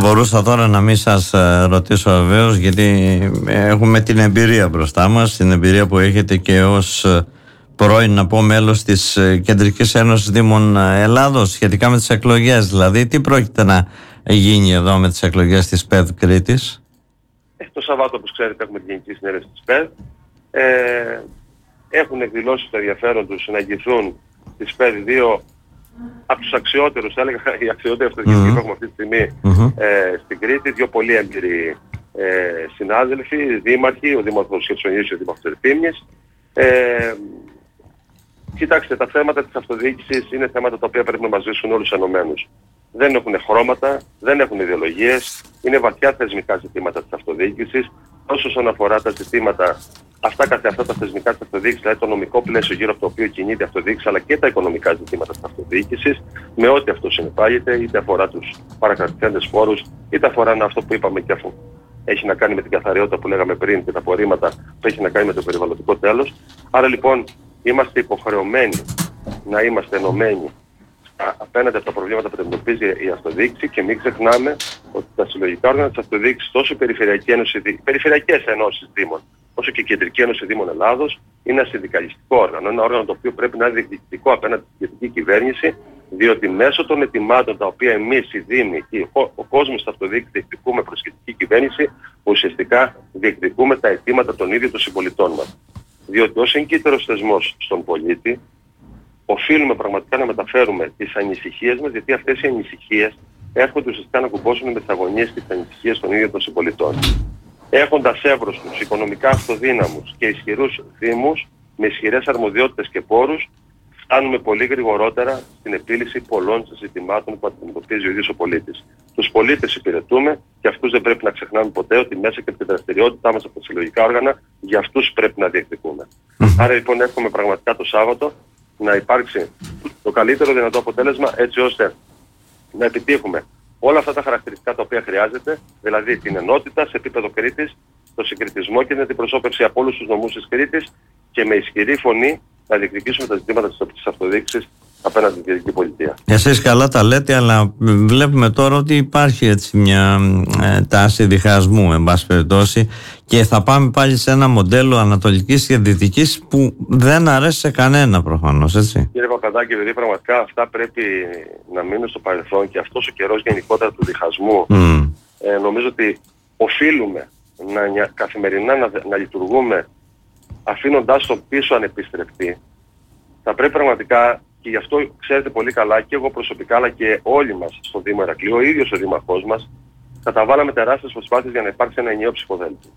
μπορούσα τώρα να μην σας ρωτήσω βεβαίως, γιατί έχουμε την εμπειρία μπροστά μας, την εμπειρία που έχετε και ως πρώην, να πω, μέλος της Κεντρικής Ένωσης Δήμων Ελλάδος, σχετικά με τις εκλογές. Δηλαδή, τι πρόκειται να γίνει εδώ με τις εκλογές της ΠΕΔ Κρήτης? Το Σαββάτο, όπως ξέρετε, έχουμε την Γενική Συνέλευση της ΠΕΔ. Έχουν εκδηλώσει το ενδιαφέρον τους να εγγυηθούν τις ΠΕΔ δύο από τους αξιότερους, θα έλεγα οι αξιότεροι αυτοδιοικητικοί που έχουμε αυτή τη στιγμή στην Κρήτη, δύο πολύ έμπειροι συνάδελφοι, δήμαρχοι, ο Δήμαρχος Χερσονήσου και ο Δήμαρχος Ερπήμιης. Κοιτάξτε, τα θέματα της αυτοδιοίκησης είναι θέματα τα οποία πρέπει να μας βρίσκουν όλους ενωμένους. Δεν έχουν χρώματα, δεν έχουν ιδεολογίες, είναι βαθιά θεσμικά ζητήματα της αυτοδιοίκησης, τόσο όσον αφορά τα ζητήματα αυτά τα θεσμικά της αυτοδιοίκησης, δηλαδή το νομικό πλαίσιο γύρω από το οποίο κινείται η αυτοδιοίκηση, αλλά και τα οικονομικά ζητήματα της αυτοδιοίκησης, με ό,τι αυτό συνεπάγεται, είτε αφορά τους παρακρατηθέντες φόρους, είτε αφορά αυτό που είπαμε και αφού έχει να κάνει με την καθαριότητα που λέγαμε πριν και τα απορρίμματα που έχει να κάνει με το περιβαλλοντικό τέλος. Άρα λοιπόν είμαστε υποχρεωμένοι να είμαστε ενωμένοι απέναντι από τα προβλήματα που αντιμετωπίζει η αυτοδιοίκηση και μην ξεχνάμε ότι τα συλλογικά όργανα της αυτοδιοίκησης, τόσο η Περιφερειακές Ενώσεις Δήμων, όσο και η Κεντρική Ένωση Δήμων Ελλάδος, είναι ένα συνδικαλιστικό όργανο. Ένα όργανο το οποίο πρέπει να είναι διεκδικητικό απέναντι στην κεντρική κυβέρνηση, διότι μέσω των αιτημάτων τα οποία εμείς οι Δήμοι και ο κόσμος της αυτοδιοίκησης διεκδικούμε προς την κεντρική κυβέρνηση, ουσιαστικά διεκδικούμε τα αιτήματα των ίδιων των συμπολιτών μας. Διότι ως εγκύτερος θεσμός στον πολίτη, οφείλουμε πραγματικά να μεταφέρουμε τις ανησυχίες μας, γιατί αυτές οι ανησυχίες έρχονται ουσιαστικά να κουμπώσουν με τις αγωνίες και τις ανησυχίες των ίδιων των συμπολιτών. Έχοντας εύρωστους, οικονομικά αυτοδύναμους και ισχυρούς δήμους, με ισχυρές αρμοδιότητες και πόρους, φτάνουμε πολύ γρηγορότερα στην επίλυση πολλών ζητημάτων που αντιμετωπίζει ο ίδιος ο πολίτης. Τους πολίτες υπηρετούμε και αυτούς δεν πρέπει να ξεχνάμε ποτέ ότι μέσα και από την δραστηριότητά μας από τα συλλογικά όργανα, για αυτούς πρέπει να διεκδικούμε. Άρα λοιπόν εύχομαι πραγματικά το Σάββατο να υπάρξει το καλύτερο δυνατό αποτέλεσμα, έτσι ώστε να επιτύχουμε όλα αυτά τα χαρακτηριστικά τα οποία χρειάζεται, δηλαδή την ενότητα σε επίπεδο Κρήτης, το συγκριτισμό και την αντιπροσώπευση από όλους τους νομούς της Κρήτης και με ισχυρή φωνή να διεκδικήσουμε τα ζητήματα της αυτοδιοίκησης απέναντι στην κεντρική πολιτεία. Εσείς καλά τα λέτε, αλλά βλέπουμε τώρα ότι υπάρχει έτσι μια τάση διχασμού, εν πάση περιπτώσει, και θα πάμε πάλι σε ένα μοντέλο ανατολικής και δυτικής που δεν αρέσει σε κανένα προφανώς, έτσι. Κύριε Παπαδάκη, επειδή πραγματικά αυτά πρέπει να μείνουν στο παρελθόν και αυτός ο καιρός γενικότερα του διχασμού, νομίζω ότι οφείλουμε καθημερινά να λειτουργούμε αφήνοντάς τον πίσω ανεπιστρεπτή. Θα πρέπει πραγματικά, και γι' αυτό ξέρετε πολύ καλά και εγώ προσωπικά αλλά και όλοι μας στο Δήμο Ηρακλείου, ο ίδιος ο Δήμαρχός μας, καταβάλαμε τεράστιες προσπάθειες για να υπάρξει ένα ενιαίο ψηφοδέλτιο.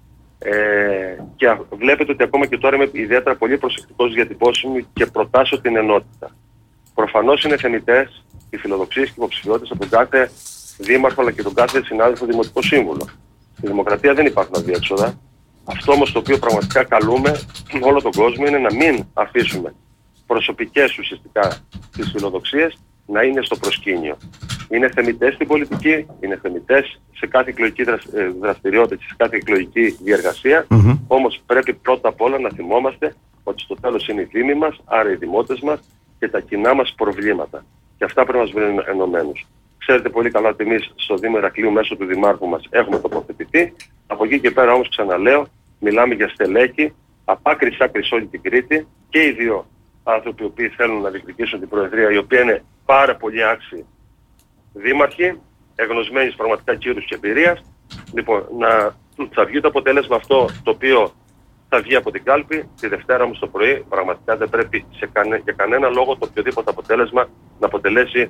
Και βλέπετε ότι ακόμα και τώρα είμαι ιδιαίτερα πολύ προσεκτικός στις διατυπώσεις μου και προτάσω την ενότητα. Προφανώς είναι θεμιτές οι φιλοδοξίες και υποψηφιότητες από τον κάθε δήμαρχο αλλά και τον κάθε συνάδελφο δημοτικό σύμβουλο. Στη δημοκρατία δεν υπάρχουν αδιέξοδα. Αυτό όμως το οποίο πραγματικά καλούμε όλο τον κόσμο είναι να μην αφήσουμε προσωπικές ουσιαστικά τις φιλοδοξίες να είναι στο προσκήνιο. Είναι θεμιτές στην πολιτική, είναι θεμιτές σε κάθε εκλογική δραστηριότητα και σε κάθε εκλογική διεργασία, όμως πρέπει πρώτα απ' όλα να θυμόμαστε ότι στο τέλος είναι οι δήμοι μας, άρα οι δημότες μας και τα κοινά μας προβλήματα. Και αυτά πρέπει να μας βρουν ενωμένους. Ξέρετε πολύ καλά ότι εμείς στο Δήμο Ηρακλείου μέσω του Δημάρχου μας έχουμε τοποθετηθεί. Από εκεί και πέρα όμως ξαναλέω, μιλάμε για στελέχη, από άκρη σ' άκρη σε όλη την Κρήτη και οι δύο άνθρωποι οι οποίοι θέλουν να διεκδικήσουν την Προεδρία, η οποία είναι πάρα πολύ άξιοι δήμαρχοι, εγνωσμένοι πραγματικά κύρους και εμπειρίας. Λοιπόν, θα βγει το αποτέλεσμα αυτό το οποίο θα βγει από την κάλπη τη Δευτέρα όμως το πρωί. Πραγματικά δεν πρέπει για κανένα λόγο το οποιοδήποτε αποτέλεσμα να αποτελέσει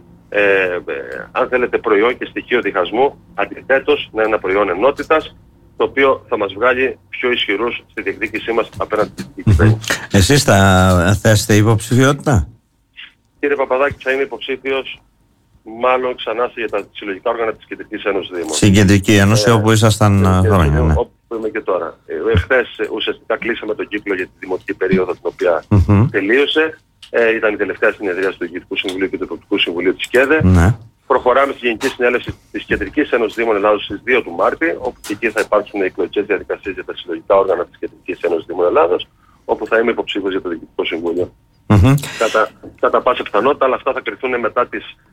αν θέλετε προϊόν και στοιχείο διχασμού. Αντιθέτως να είναι ένα προϊόν ενότητας, το οποίο θα μας βγάλει πιο ισχυρούς στη διεκδίκησή μας απέναντι στην κυβέρνηση. Εσείς θα θέσετε υποψηφιότητα? Κύριε Παπαδάκη, θα είμαι υποψήφιος μάλλον ξανά για τα συλλογικά όργανα της Κεντρικής Ένωσης Δήμων. Στην Κεντρική Ένωση όπου ήσασταν χρόνια. Ναι. Όπου είμαι και τώρα. Χθες ουσιαστικά κλείσαμε τον κύκλο για τη δημοτική περίοδο την οποία τελείωσε. Ήταν η τελευταία συνεδρία του Διοικητικού Συμβουλίου και του Εποπτικού Συμβουλίου της ΚΕΔΕ. Ναι. Προχωράμε στη Γενική Συνέλευση της Κεντρικής Ένωσης Δήμων Ελλάδος στις 2 του Μάρτη, όπου και εκεί θα υπάρξουν εκλογικές διαδικασίες για τα συλλογικά όργανα της Κεντρικής Ένωσης Δήμων Ελλάδος, όπου θα είμαι υποψήφιος για το Διοικητικό Συμβούλιο. Κατά πάσα πιθανότητα, αλλά αυτά θα κρυθούν μετά τις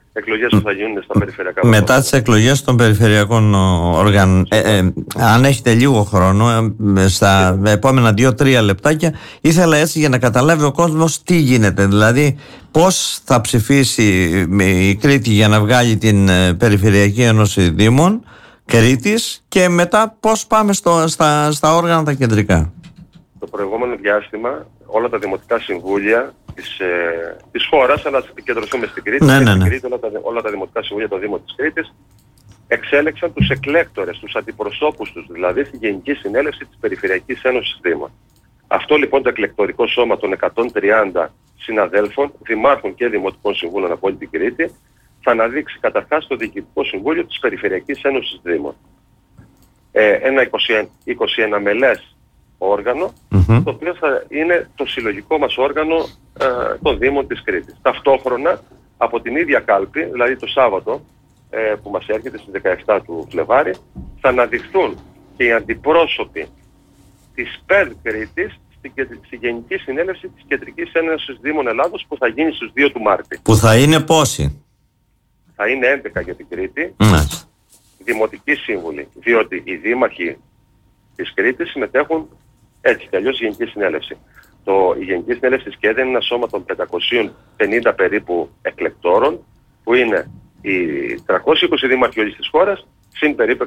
εκλογές που θα γίνουν στα περιφερειακά. Μετά τις εκλογές των περιφερειακών όργανων, αν έχετε λίγο χρόνο, στα επόμενα 2-3 λεπτάκια, ήθελα έτσι για να καταλάβει ο κόσμος τι γίνεται. Δηλαδή, πώς θα ψηφίσει η Κρήτη για να βγάλει την Περιφερειακή Ένωση Δήμων Κρήτης και μετά πώς πάμε στα όργανα τα κεντρικά. Το προηγούμενο διάστημα όλα τα δημοτικά συμβούλια της χώρας, αλλά ας επικεντρωθούμε στην Κρήτη, Κρήτη όλα τα δημοτικά συμβούλια των Δήμων της Κρήτης εξέλεξαν τους εκλέκτορες, τους αντιπροσώπους τους, δηλαδή στη Γενική Συνέλευση της Περιφερειακής Ένωσης Δήμων. Αυτό λοιπόν το εκλεκτορικό σώμα των 130 συναδέλφων, δημάρχων και δημοτικών συμβούλων από όλη την Κρήτη, θα αναδείξει καταρχάς το Διοικητικό Συμβούλιο της Περιφερειακής Ένωσης Δήμων. Ένα 21 μελές όργανο, το οποίο θα είναι το συλλογικό μας όργανο των Δήμων της Κρήτης. Ταυτόχρονα, από την ίδια κάλπη, δηλαδή το Σάββατο που μας έρχεται στις 17 του Φλεβάρη, θα αναδειχθούν και οι αντιπρόσωποι της ΠΕΔ Κρήτης στη Γενική Συνέλευση της Κεντρικής Ένωσης Δήμων Ελλάδος που θα γίνει στις 2 του Μάρτη. Που θα είναι πόσοι? Θα είναι 11 για την Κρήτη, δημοτικοί σύμβουλοι, διότι οι δήμαρχοι της Κρήτης συμμετέχουν έτσι κι αλλιώς στη Γενική Συνέλευση. Η Γενική Συνέλευση της ΚΕΔ είναι ένα σώμα των 550 περίπου εκλεκτόρων, που είναι οι 320 δήμαρχοι όλης της χώρας, συν περίπου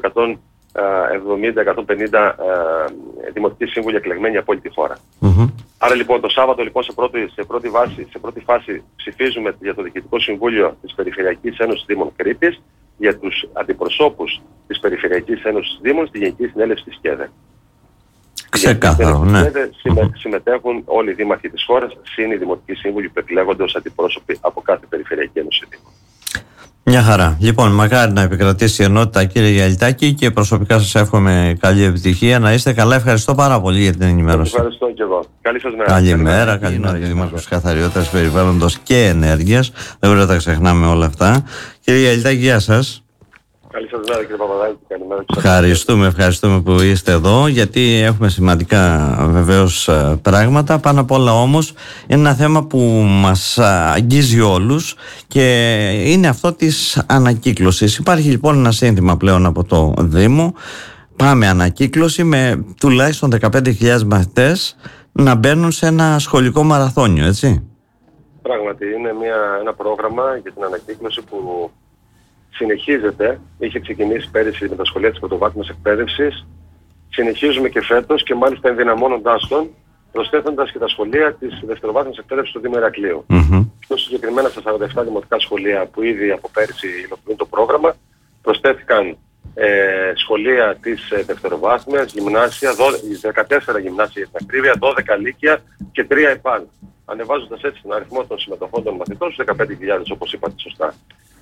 170-150 δημοτικοί σύμβουλοι εκλεγμένοι από όλη τη χώρα. Άρα λοιπόν το Σάββατο λοιπόν σε πρώτη φάση ψηφίζουμε για το Διοικητικό Συμβούλιο της Περιφερειακής Ένωσης Δήμων Κρήτης για τους αντιπροσώπους της Περιφερειακής Ένωσης Δήμων στη Γενική Συνέλευση της ΚΕΔ. Ξεκάθαρο, ναι. Συμμετέχουν όλοι οι δήμαρχοι της χώρας, συν οι δημοτικοί σύμβουλοι που εκλέγονται ως αντιπρόσωποι από κάθε Περιφερειακή Ένωση Δήμων. Μια χαρά. Λοιπόν, μακάρι να επικρατήσει η ενότητα, κύριε Γιαλιτάκη, και προσωπικά σας εύχομαι καλή επιτυχία. Να είστε καλά. Ευχαριστώ πάρα πολύ για την ενημέρωση. Ευχαριστώ και εγώ. Καλή σας μέρα. Καλημέρα. Καλημέρα, Δήμαρχος Καθαριότητας, Περιβάλλοντος και Ενέργειας. Δεν πρέπει να τα ξεχνάμε όλα αυτά. Κύριε Γιαλιτάκη, γεια σας. Καλή σας μέρα, κύριε Παπαδάκη. Ευχαριστούμε που είστε εδώ, γιατί έχουμε σημαντικά βεβαίως πράγματα. Πάνω απ' όλα όμως είναι ένα θέμα που μας αγγίζει όλους και είναι αυτό της ανακύκλωσης. Υπάρχει λοιπόν ένα σύνθημα πλέον από το Δήμο. Πάμε ανακύκλωση, με τουλάχιστον 15.000 μαθητές να μπαίνουν σε ένα σχολικό μαραθώνιο, έτσι. Πράγματι, είναι ένα πρόγραμμα για την ανακύκλωση που συνεχίζεται. Είχε ξεκινήσει πέρυσι με τα σχολεία της πρωτοβάθμιας εκπαίδευσης. Συνεχίζουμε και φέτος και μάλιστα ενδυναμώνοντάς τον, προσθέτοντας και τα σχολεία της δευτεροβάθμιας εκπαίδευσης του Δήμου Ηρακλείου. Πιο συγκεκριμένα στα 47 δημοτικά σχολεία που ήδη από πέρυσι υλοποιούν το πρόγραμμα, προσθέθηκαν σχολεία της δευτεροβάθμιας, γυμνάσια, 14 γυμνάσια για την ακρίβεια, 12 λύκεια και 3 ΕΠΑΛ. Ανεβάζοντας έτσι τον αριθμό των συμμετοχών των μαθητών στους 15.000, όπως είπατε σωστά.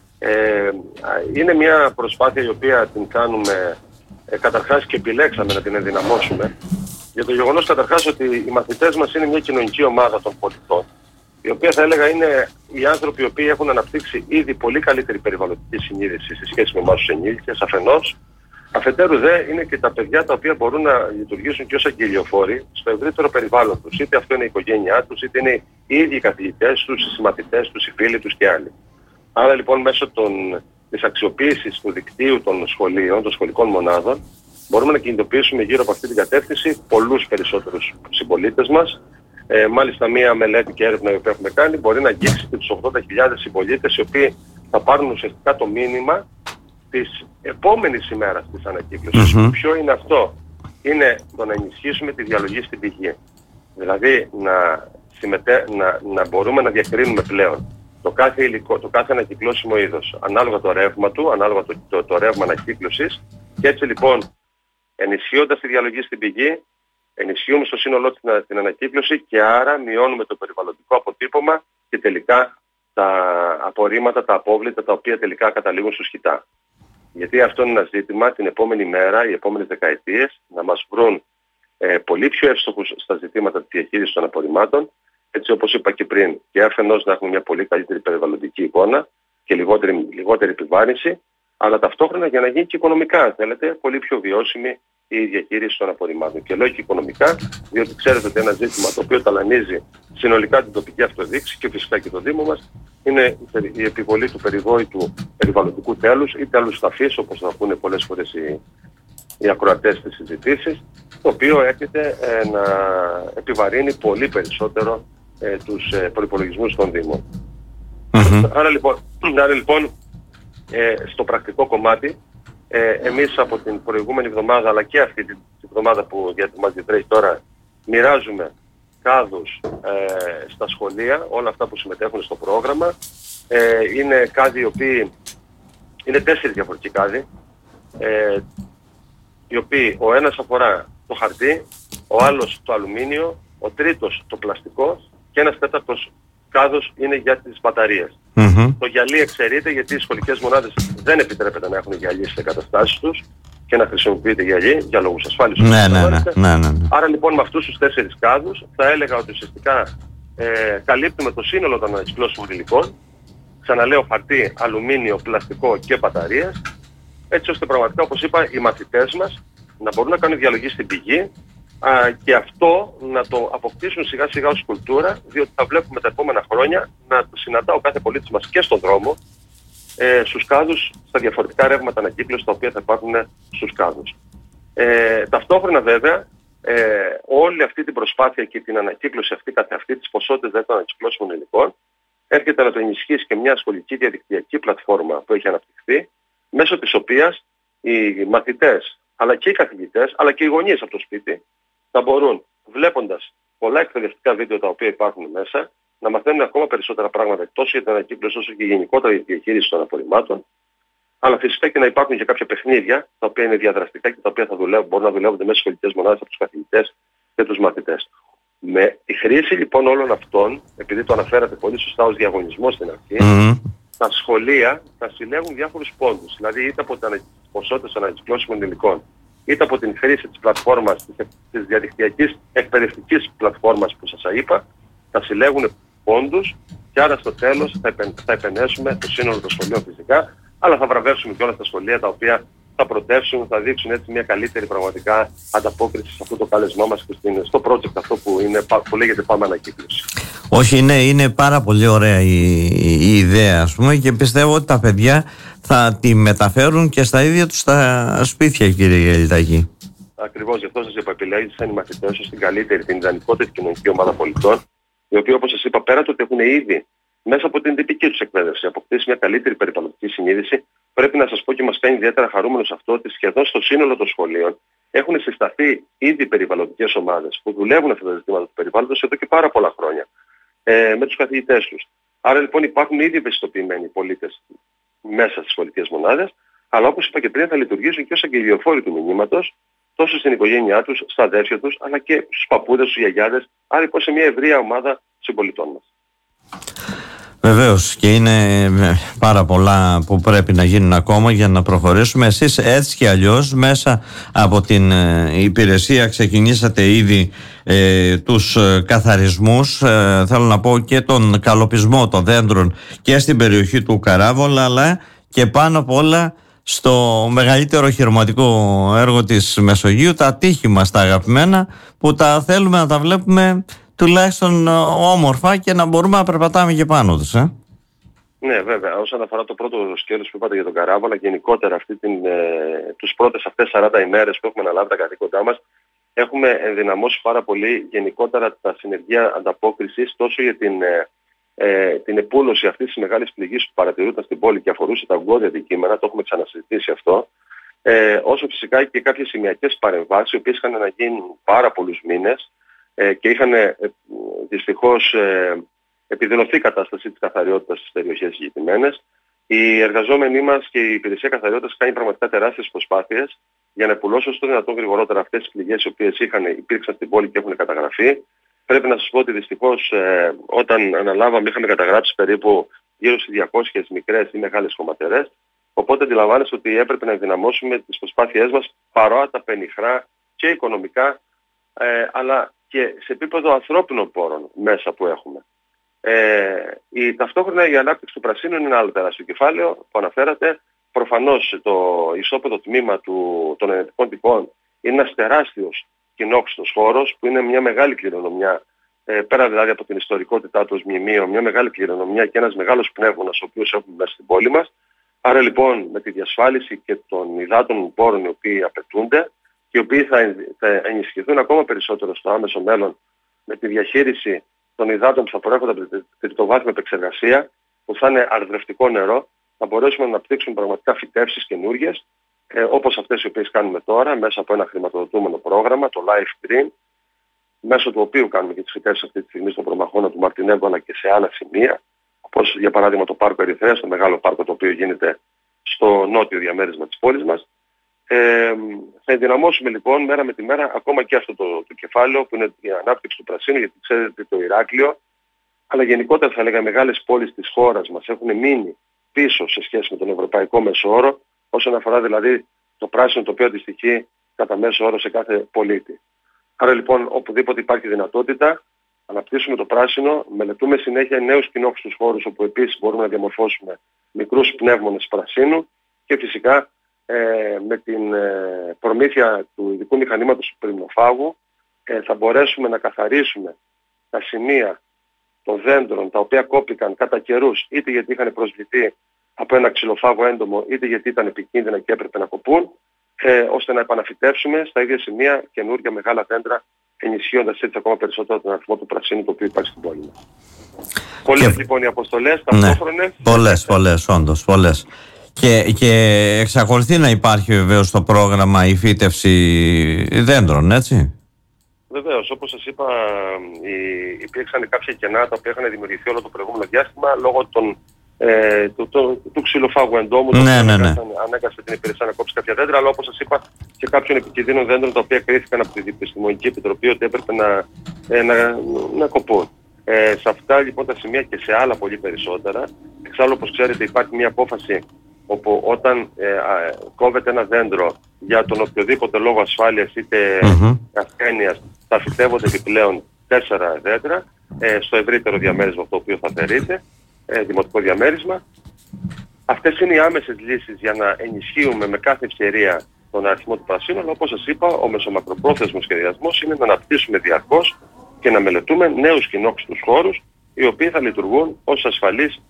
Είναι μια προσπάθεια η οποία την κάνουμε καταρχάς και επιλέξαμε να την ενδυναμώσουμε για το γεγονός καταρχάς ότι οι μαθητές μας είναι μια κοινωνική ομάδα των πολιτών, η οποία θα έλεγα είναι οι άνθρωποι οι οποίοι έχουν αναπτύξει ήδη πολύ καλύτερη περιβαλλοντική συνείδηση σε σχέση με εμάς τους ενήλικες αφενός. Αφετέρου δε είναι και τα παιδιά τα οποία μπορούν να λειτουργήσουν και ως αγγελιοφόροι στο ευρύτερο περιβάλλον τους. Είτε αυτό είναι η οικογένειά τους, είτε είναι οι ίδιοι οι καθηγητές τους, οι συμμαθητές τους, οι φίλοι τους και άλλοι. Άρα λοιπόν μέσω της αξιοποίησης του δικτύου των σχολείων, των σχολικών μονάδων, μπορούμε να κινητοποιήσουμε γύρω από αυτή την κατεύθυνση πολλούς περισσότερους συμπολίτες μας. Μάλιστα μία μελέτη και έρευνα που έχουμε κάνει μπορεί να αγγίξει και τους 80.000 συμπολίτες, οι οποίοι θα πάρουν ουσιαστικά το μήνυμα της επόμενης ημέρας της ανακύκλωσης. Ποιο είναι αυτό? Είναι το να ενισχύσουμε τη διαλογή στην πηγή. Δηλαδή να μπορούμε να διακρίνουμε πλέον το κάθε υλικό, το κάθε ανακυκλώσιμο είδος, ανάλογα το ρεύμα του, ανάλογα το ρεύμα ανακύκλωσης, και έτσι λοιπόν ενισχύοντας τη διαλογή στην πηγή, ενισχύουμε στο σύνολό την ανακύκλωση και άρα μειώνουμε το περιβαλλοντικό αποτύπωμα και τελικά τα απορρίμματα, τα απόβλητα τα οποία τελικά καταλήγουν στους χιτά. Γιατί αυτό είναι ένα ζήτημα την επόμενη μέρα, οι επόμενες δεκαετίες, να μας βρουν πολύ πιο εύστοχους στα ζητήματα της διαχείρισης των απορριμμάτων, έτσι όπως είπα και πριν, και αφενός να έχουμε μια πολύ καλύτερη περιβαλλοντική εικόνα και λιγότερη επιβάρυνση, αλλά ταυτόχρονα για να γίνει και οικονομικά, αν θέλετε, πολύ πιο βιώσιμη η διαχείριση των απορριμμάτων. Και λέω και οικονομικά, διότι ξέρετε ότι ένα ζήτημα το οποίο ταλανίζει συνολικά την τοπική αυτοδιοίκηση και φυσικά και το Δήμο μας είναι η επιβολή του περιβόητου περιβαλλοντικού τέλους ή τέλους ταφής, όπως θα πούνε πολλές φορές οι ακροατές στις συζητήσεις, το οποίο έρχεται να επιβαρύνει πολύ περισσότερο τους προϋπολογισμούς των Δήμων. Άρα λοιπόν στο πρακτικό κομμάτι, εμείς από την προηγούμενη εβδομάδα αλλά και αυτή την εβδομάδα που μας διατρέχει τώρα, μοιράζουμε κάδους στα σχολεία, όλα αυτά που συμμετέχουν στο πρόγραμμα. Είναι κάδοι οι οποίοι είναι 4 διαφορετικοί κάδοι, οι οποίοι ο ένας αφορά το χαρτί, ο άλλος το αλουμίνιο, ο τρίτος το πλαστικό και ένας τέταρτος κάδος είναι για τις μπαταρίες. Το γυαλί εξαιρείται γιατί οι σχολικές μονάδες δεν επιτρέπεται να έχουν γυαλί στις εγκαταστάσεις τους και να χρησιμοποιείται γυαλί για λόγους ασφάλειας. Ναι. Άρα λοιπόν με αυτούς τους 4 κάδους θα έλεγα ότι ουσιαστικά καλύπτουμε το σύνολο των ανεξυπλώσιμων υλικών. Ξαναλέω, χαρτί, αλουμίνιο, πλαστικό και μπαταρίες, έτσι ώστε πραγματικά, όπως είπα, οι μαθητές μας να μπορούν να κάνουν διαλογή στην πηγή και αυτό να το αποκτήσουν σιγά σιγά ως κουλτούρα, διότι θα βλέπουμε τα επόμενα χρόνια να το συναντά ο κάθε πολίτης μας και στον δρόμο στους κάδους, στα διαφορετικά ρεύματα ανακύκλωσης τα οποία θα υπάρχουν στους κάδους. Ταυτόχρονα βέβαια όλη αυτή την προσπάθεια και την ανακύκλωση αυτή της ποσότητας των ανακυκλώσιμων υλικών έρχεται να το ενισχύσει και μια σχολική διαδικτυακή πλατφόρμα που έχει αναπτυχθεί, μέσω της οποίας οι μαθητές, αλλά και οι καθηγητές, αλλά και οι γονείς από το σπίτι θα μπορούν, βλέποντας πολλά εκπαιδευτικά βίντεο τα οποία υπάρχουν μέσα, να μαθαίνουν ακόμα περισσότερα πράγματα τόσο για την ανακύκλωση όσο και γενικότερα για τη διαχείριση των απορριμμάτων, αλλά φυσικά και να υπάρχουν και κάποια παιχνίδια τα οποία είναι διαδραστικά και τα οποία μπορούν να δουλεύονται μέσα στις σχολικές μονάδες από τους καθηγητές και τους μαθητές. Με τη χρήση λοιπόν όλων αυτών, επειδή το αναφέρατε πολύ σωστά ως διαγωνισμό στην αρχή, τα σχολεία θα συλλέγουν διάφορους πόντους. Δηλαδή είτε από τις ποσότητες ανακυκλώσιμων υλικών, είτε από την χρήση της πλατφόρμας, της διαδικτυακής εκπαιδευτικής πλατφόρμας που σας είπα, θα συλλέγουν πόντους και άρα στο τέλος θα επενέσουμε το σύνολο των σχολείων φυσικά, αλλά θα βραβεύσουμε και όλα τα σχολεία τα οποία θα πρωτεύσουν, θα δείξουν έτσι μια καλύτερη πραγματικά ανταπόκριση σε αυτό το κάλεσμά μας και στο project αυτό που λέγεται Πάμε Ανακύκλωση. Όχι, είναι πάρα πολύ ωραία η ιδέα, ας πούμε, και πιστεύω ότι τα παιδιά θα τη μεταφέρουν και στα ίδια τους τα σπίτια, κύριε Γελιτάκη. Ακριβώς, γι' αυτό σας είπα, επιλέγησαν οι μαθητές ως την καλύτερη, την ιδανικότερη κοινωνική ομάδα πολιτών, οι οποίοι, όπως σας είπα, πέρα του ότι έχουν ήδη μέσα από την τυπική τους εκπαίδευση αποκτήσει μια καλύτερη περιβαλλοντική συνείδηση, πρέπει να σας πω και μας κάνει ιδιαίτερα χαρούμενος αυτό ότι σχεδόν στο σύνολο των σχολείων έχουν συσταθεί ήδη περιβαλλοντικές ομάδες που δουλεύουν αυτά τα ζητήματα του περιβάλλοντος εδώ και πάρα πολλά χρόνια με τους καθηγητές τους. Άρα λοιπόν υπάρχουν ήδη ευαισθητοποιημένοι πολίτες μέσα στις σχολικές μονάδες, αλλά όπως είπα και πριν θα λειτουργήσουν και ως αγγελιοφόροι του μηνύματος, τόσο στην οικογένειά τους, στα αδέρφια τους, αλλά και στους παππούδες, στους γιαγιάδες, άρα λοιπόν σε μια ευρεία ομάδα συμπολιτών μας. Βεβαίως, και είναι πάρα πολλά που πρέπει να γίνουν ακόμα για να προχωρήσουμε. Εσείς έτσι και αλλιώς μέσα από την υπηρεσία ξεκινήσατε ήδη τους καθαρισμούς, θέλω να πω και τον καλοπισμό των δέντρων και στην περιοχή του Καράβολα, αλλά και πάνω απ' όλα στο μεγαλύτερο οχυρωματικό έργο της Μεσογείου, τα ατύχημα στα αγαπημένα, που τα θέλουμε να τα βλέπουμε τουλάχιστον όμορφα και να μπορούμε να περπατάμε και πάνω τους. Ναι, βέβαια. Όσον αφορά το πρώτο σκέλος που είπατε για τον Καράβολα, γενικότερα τους πρώτες αυτές 40 ημέρες που έχουμε αναλάβει τα καθήκοντά μας, έχουμε ενδυναμώσει πάρα πολύ γενικότερα τα συνεργεία ανταπόκρισης τόσο για την επούλωση αυτής της μεγάλης πληγής που παρατηρούνταν στην πόλη και αφορούσε τα ογκώδη αντικείμενα, το έχουμε ξανασυζητήσει αυτό, όσο φυσικά και κάποιες σημειακές παρεμβάσεις, οι οποίες είχαν να γίνουν πάρα πολλούς μήνες και είχαν δυστυχώς επιδεινωθεί η κατάσταση της καθαριότητας στις περιοχές συγκεκριμένες. Οι εργαζόμενοι μας και η υπηρεσία καθαριότητας κάνει πραγματικά τεράστιες προσπάθειες για να επουλώσουν στο δυνατόν γρηγορότερα αυτές τις πληγές οι οποίες υπήρξαν στην πόλη και έχουν καταγραφεί. Πρέπει να σας πω ότι δυστυχώς όταν αναλάβαμε είχαμε καταγράψει περίπου γύρω στις 200 μικρές ή μεγάλες χωματερές. Οπότε αντιλαμβάνεστε ότι έπρεπε να ενδυναμώσουμε τις προσπάθειές μας παρά τα πενιχρά και οικονομικά αλλά και σε επίπεδο ανθρώπινων πόρων μέσα που έχουμε. Ταυτόχρονα η ανάπτυξη του πρασίνου είναι ένα άλλο τεράστιο κεφάλαιο που αναφέρατε. προφανώς το ισόπεδο τμήμα των ενετικών τυπών είναι ένας τεράστιος κοινόχρηστος χώρος που είναι μια μεγάλη κληρονομιά, πέρα δηλαδή από την ιστορικότητά του ως μνημείο, μια μεγάλη κληρονομιά και ένας μεγάλος πνεύμονας ο οποίος έχουμε μέσα στην πόλη μας. Άρα λοιπόν με τη διασφάλιση και των υδάτων πόρων οι οποίοι απαιτούνται και οι οποίοι θα ενισχυθούν ακόμα περισσότερο στο άμεσο μέλλον με τη διαχείριση των υδάτων που θα προέρχονται από την τριτοβάθμια επεξεργασία, που θα είναι αρδρευτικό νερό, θα μπορέσουμε να αναπτύξουμε πραγματικά φυτεύσεις καινούργιες, όπως αυτές οι οποίες κάνουμε τώρα, μέσα από ένα χρηματοδοτούμενο πρόγραμμα, το Life Green, μέσω του οποίου κάνουμε και τις φυτεύσεις αυτή τη στιγμή στον Προμαχώνα του Μαρτινέγκου, αλλά και σε άλλα σημεία, όπως για παράδειγμα το πάρκο Ερυθρέας, το μεγάλο πάρκο το οποίο γίνεται στο νότιο διαμέρισμα της πόλης μας. Θα ενδυναμώσουμε λοιπόν μέρα με τη μέρα ακόμα και αυτό το κεφάλαιο που είναι η ανάπτυξη του πρασίνου, γιατί ξέρετε το Ηράκλειο, αλλά γενικότερα θα έλεγα οι μεγάλες πόλεις της χώρας μας έχουν μείνει πίσω σε σχέση με τον ευρωπαϊκό μέσο όρο, όσον αφορά δηλαδή το πράσινο το οποίο αντιστοιχεί κατά μέσο όρο σε κάθε πολίτη. Άρα λοιπόν οπουδήποτε υπάρχει δυνατότητα, αναπτύσσουμε το πράσινο, μελετούμε συνέχεια νέους κοινόχρηστους χώρους όπου επίσης μπορούμε να διαμορφώσουμε μικρούς πνεύμονες πρασίνου και φυσικά με την προμήθεια του ειδικού μηχανήματος του πριμνοφάγου θα μπορέσουμε να καθαρίσουμε τα σημεία των δέντρων τα οποία κόπηκαν κατά καιρούς, είτε γιατί είχαν προσβληθεί από ένα ξυλοφάγο έντομο, είτε γιατί ήταν επικίνδυνα και έπρεπε να κοπούν, ώστε να επαναφυτεύσουμε στα ίδια σημεία καινούργια μεγάλα δέντρα, ενισχύοντας έτσι ακόμα περισσότερο τον αριθμό του πρασίνου το οποίο υπάρχει στην πόλη μας. Πολλές λοιπόν οι αποστολές, ταυτόχρονες. Πολλές, όντως, πολλές. Και εξακολουθεί να υπάρχει βεβαίως το πρόγραμμα η φύτευση δέντρων, έτσι. Βεβαίως, όπως σας είπα, υπήρξαν κάποια κενά τα οποία είχαν δημιουργηθεί όλο το προηγούμενο διάστημα λόγω του ξυλοφάγου εντόμου, το οποίο ανέγκασε την υπηρεσία να κόψει κάποια δέντρα, αλλά όπως σας είπα και κάποιων επικίνδυνων δέντρων τα οποία κρίθηκαν από την Επιστημονική Επιτροπή ότι έπρεπε να κοπούν. Σε αυτά λοιπόν τα σημεία και σε άλλα πολύ περισσότερα. Εξάλλου, όπως ξέρετε, υπάρχει μια απόφαση όπου όταν κόβεται ένα δέντρο για τον οποιοδήποτε λόγο ασφάλειας είτε ασθένειας, θα φυτεύονται επιπλέον 4 δέντρα στο ευρύτερο διαμέρισμα το οποίο θα αφαιρείται, δημοτικό διαμέρισμα. Αυτές είναι οι άμεσες λύσεις για να ενισχύουμε με κάθε ευκαιρία τον αριθμό του πρασίνου, αλλά όπως σας είπα, ο μεσομακροπρόθεσμος σχεδιασμός είναι να αναπτύσσουμε διαρκώς και να μελετούμε νέους κοινόχρηστους χώρους, οι οποίοι θα λειτουργούν ως ασφαλείς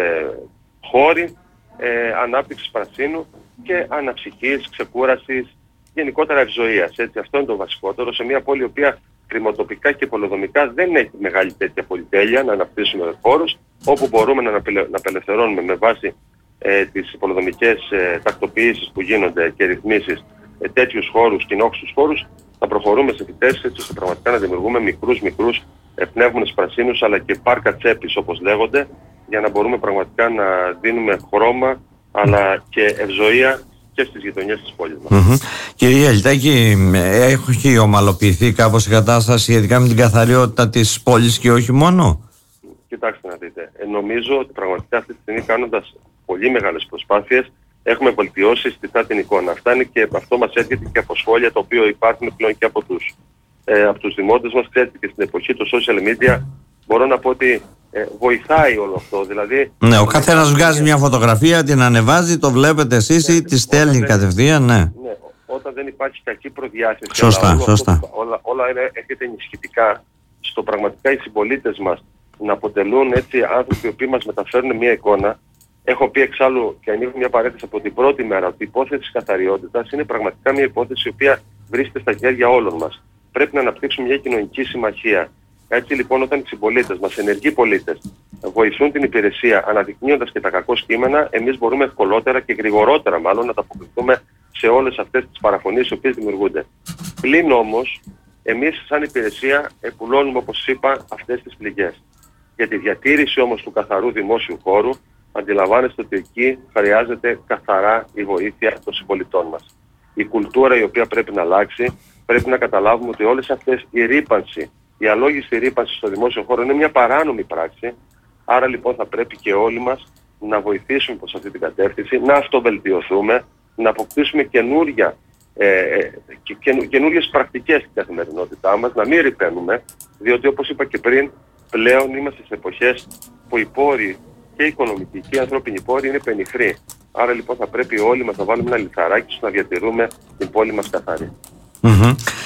χώροι ανάπτυξης πρασίνου και αναψυχής, ξεκούρασης, γενικότερα ευζοίας. Έτσι, αυτό είναι το βασικότερο σε μια πόλη η οποία χρηματοπικά και πολεοδομικά δεν έχει μεγάλη τέτοια πολυτέλεια να αναπτύσσουμε χώρους, όπου μπορούμε να απελευθερώνουμε με βάση τις πολεοδομικές τακτοποιήσεις που γίνονται και ρυθμίσεις τέτοιους χώρους, κοινόχρηστους χώρους, θα προχωρούμε σε φυτεύσεις έτσι ώστε πραγματικά να δημιουργούμε μικρούς πνεύμονες πρασίνους αλλά και πάρκα τσέπης όπως λέγονται, για να μπορούμε πραγματικά να δίνουμε χρώμα αλλά και ευζοία και στις γειτονιές της πόλης μας. Κύριε Ελτάκη, έχει ομαλοποιηθεί κάπως η κατάσταση σχετικά με την καθαριότητα της πόλης και όχι μόνο? Κοιτάξτε να δείτε, νομίζω ότι πραγματικά αυτή τη στιγμή κάνοντας πολύ μεγάλες προσπάθειες έχουμε βελτιώσει αισθητά την εικόνα. Αυτά είναι και αυτό μας έρχεται και από σχόλια τα οποία υπάρχουν πλέον και από τους δημότες μας. Ξέρετε και στην εποχή του social media μπορώ να πω ότι βοηθάει όλο αυτό. Δηλαδή, ναι, ο καθένας βγάζει μια φωτογραφία, την ανεβάζει, το βλέπετε εσείς ή τη στέλνει κατευθείαν, ναι. Όταν δεν υπάρχει κακή προδιάθεση, σωστά. όλα έρχεται ενισχυτικά στο πραγματικά οι συμπολίτες μας να αποτελούν έτσι άνθρωποι οι οποίοι μας μεταφέρουν μια εικόνα. Έχω πει εξάλλου και ανοίγω μια παρένθεση από την πρώτη μέρα ότι η υπόθεση της καθαριότητας είναι πραγματικά μια υπόθεση η οποία βρίσκεται στα χέρια όλων μας. Πρέπει να αναπτύξουμε μια κοινωνική συμμαχία. Έτσι λοιπόν, όταν οι συμπολίτες μας, ενεργοί πολίτες, βοηθούν την υπηρεσία αναδεικνύοντας και τα κακό κείμενα, εμείς μπορούμε ευκολότερα και γρηγορότερα μάλλον να ανταποκριθούμε σε όλες αυτές τις παραφωνίες οι οποίες δημιουργούνται. Πλην όμως, εμείς σαν υπηρεσία επουλώνουμε, όπως είπα, αυτές τις πληγές. Για τη διατήρηση όμως του καθαρού δημόσιου χώρου, αντιλαμβάνεστε ότι εκεί χρειάζεται καθαρά η βοήθεια των συμπολιτών μας. Η κουλτούρα η οποία πρέπει να αλλάξει, πρέπει να καταλάβουμε ότι όλες αυτές η ρύπανση, η αλόγιστη ρύπανση στο δημόσιο χώρο είναι μια παράνομη πράξη. Άρα λοιπόν θα πρέπει και όλοι μας να βοηθήσουμε προς αυτή την κατεύθυνση, να αυτοβελτιωθούμε, να αποκτήσουμε καινούργιες πρακτικές στην καθημερινότητά μας, να μην ρυπαίνουμε, διότι όπως είπα και πριν, πλέον είμαστε σε εποχές που οι πόροι και οι οικονομικοί και οι ανθρώπινοι πόροι είναι πενιχροί. Άρα λοιπόν θα πρέπει όλοι μας να βάλουμε ένα λιθαράκι στο να διατηρούμε την πόλη μας καθαρή.